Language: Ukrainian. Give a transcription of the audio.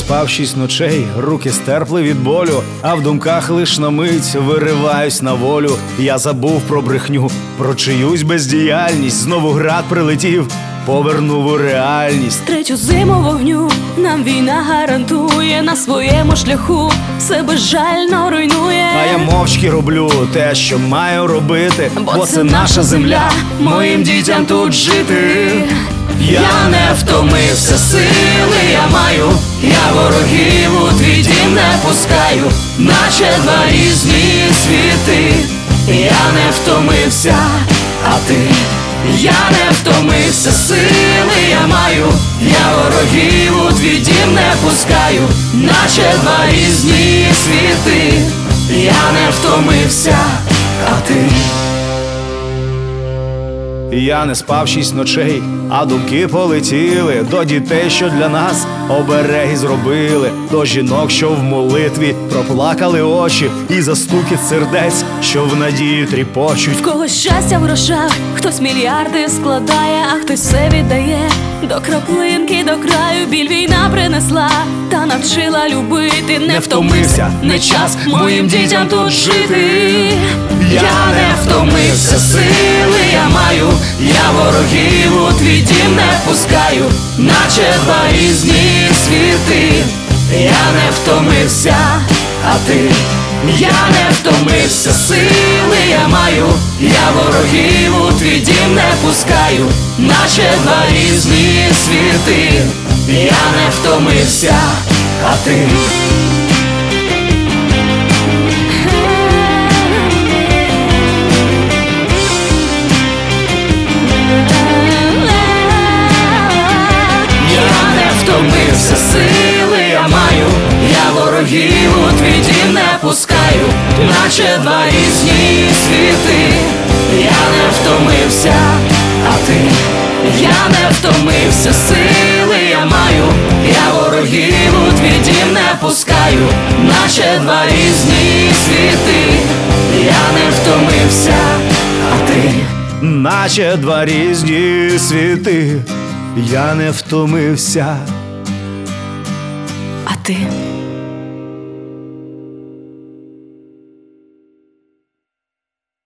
спав 6 ночей, руки стерпли від болю, а в думках лиш на мить вириваюсь на волю. Я забув про брехню, про чиюсь бездіяльність. Знову град прилетів, повернув у реальність. Третю зиму вогню нам війна гарантує. На своєму шляху все безжально руйнує. А я мовчки роблю те, що маю робити, бо це наша земля, моїм дітям тут жити. Я не втомився, сили я маю, я ворогів у твій дім не пускаю, наче два різні світи. Я не втомився, а ти? Я не втомився, сили я маю, я ворогів у твій дім не пускаю, наче два різні світи. Я не втомився, а ти? Я не спав 6 ночей, а думки полетіли до дітей, що для нас обереги зробили, до жінок, що в молитві проплакали очі, і за стукіт сердець, що в надії тріпочуть. В когось щастя в грошах, хтось мільярди складає, а хтось все віддає до краплинки, до краю. Біль війна принесла та навчила любити. Не втомився, не час моїм дітям тут жити. Я не втомився, сили я маю, я ворогів у твій дім не пускаю, наче два різні світи. Я не втомився, а ти? Я не втомився, сили я маю, я ворогів у твій дім не пускаю, наче два різні світи. Я не втомився, а ти? Сили я маю, я ворогів у твій дім не пускаю, наче два різні світи. Я не втомився, а ти? Я не втомився, сили я маю, я ворогів у твій дім не пускаю, наче два різні світи. Я не втомився, а ти? Наче два різні світи. Я не втомився, а ти?